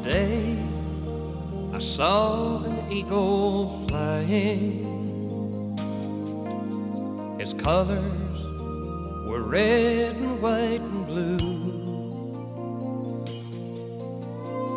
day I saw an eagle flying. His colors were red and white and blue.